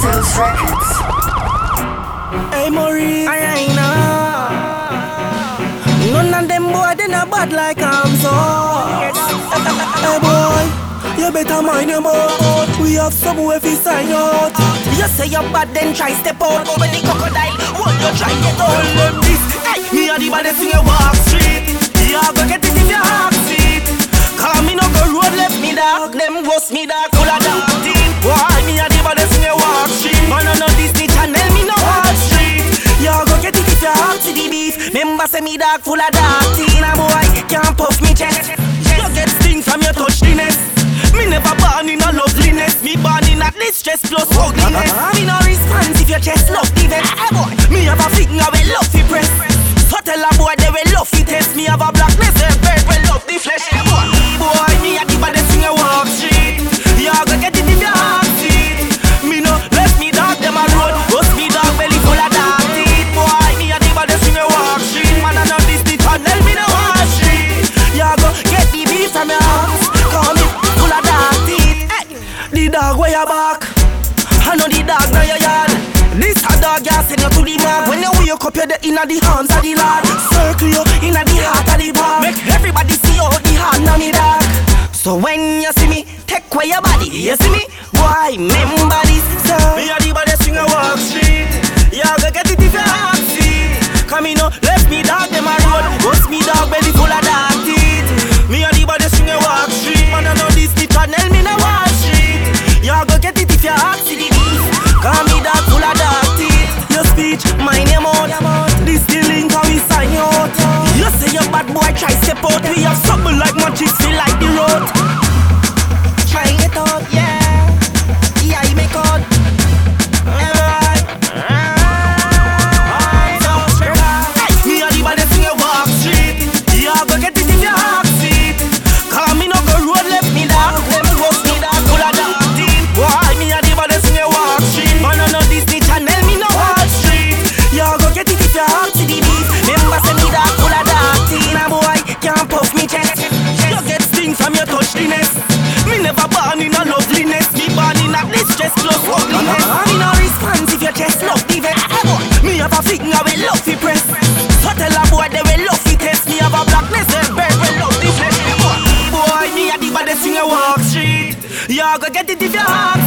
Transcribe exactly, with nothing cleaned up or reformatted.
Sells Records. Hey Maurice, I know. None of them boy they not bad like I'm so. Hey boy, you better mind your mouth. We have somewhere fi sign out. You say you're bad, then try step out. Over the crocodile, what you try get out? Tell them this, hey, me a the baddest in your walk street. You go get it if you half seat. Call me no go road left me dark. Them ghost me dark, full of dark team. Why me a the baddest in your walk street? Man I know Disney Channel, me no Wall Street. You go get it if you half to the beef. Member say me dark, full of dark teen. A boy can't puff me chest. You get sting from your touch the nest. Me never born in a loveliness. Me born in at least stress plus ugliness. Me no response if your chest love the vest. Me have a finger we love fi press. So tell a boy they will love fi test. Me have a blackness and bird we love the flesh. Boy, me a the baddest in your walk street. You go get it if you half seat. Me no left me dog them a road. Bust me dog belly full of dark teeth. Boy, me a the baddest in your walk street. Man I know this the channel me no Wall Street. You go get the beef from your house. Call me full of dark teeth. Hey, the dog where you back. I know the dog now your yard. This a dog ya send you to the mark. When you wake up you're the inna the hands of the Lord. Circle you inna the heart of the bar. Make everybody see you the hand on me dog. So when you see me, take away your body. You see me? Why remember this song? Me a the baddest in a walk street. You go get it if you half seat. Come me no left me dog them a road. Bust me dog belly full of dark teeth. Me a the baddest in a walk street. Man I know this the channel me no Wall Street. You go get it if you half see the beef. Come me dog full of dark teeth. Your speech, mind your mouth. This the link how we sign out. You say your bad boy try step out. We have something like munchies feel like the road. Try it out, yeah. Yeah, you make out. Alright. Me a the baddest in your walk street. You go get it if you half seat. Call me no go road left me dog. Them ghost me dog full of dark teeth. Why me a the baddest in your walk street? Man I know Disney Channel me no Wall Street. You go get it if you half to the beef. Member say me dog full of dark teeth. A boy can't puff me chest. You get sting from your touch the nest. Me never born in a loveliness. Me born in at least stress plus ugliness. Me no response if your chest love the vest. Me have a finger we love fi press. So tell a boy they will love fi test. Me have a blackness and bird we love the flesh. Boy, me a the baddest in your walk street. You go get it if you have